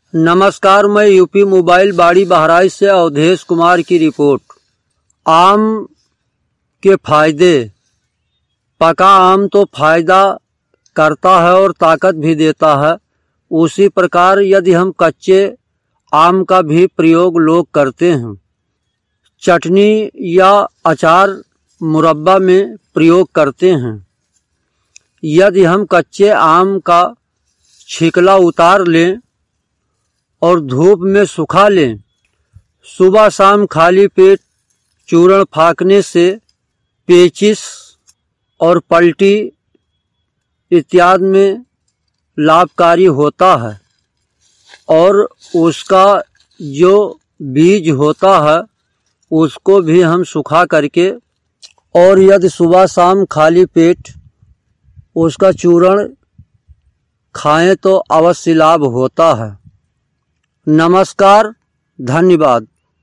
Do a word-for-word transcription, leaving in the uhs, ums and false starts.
नमस्कार, मैं UP mobile बाड़ी बहराइच से अवधेश कुमार की रिपोर्ट। आम के फायदे। पका आम तो फायदा करता है और ताकत भी देता है। उसी प्रकार यदि हम कच्चे आम का भी प्रयोग लोग करते हैं। चटनी या अचार मुरब्बा में प्रयोग करते हैं। यदि हम कच्चे आम का छिकला उतार लें और धूप में सुखा लें, सुबह शाम खाली पेट चूर्ण फाँकने से पेचिश और पलटी इत्यादि में लाभकारी होता है। और उसका जो बीज होता है उसको भी हम सुखा करके और यदि सुबह शाम खाली पेट उसका चूर्ण खाएं तो अवश्य लाभ होता है। नमस्कार, धन्यवाद।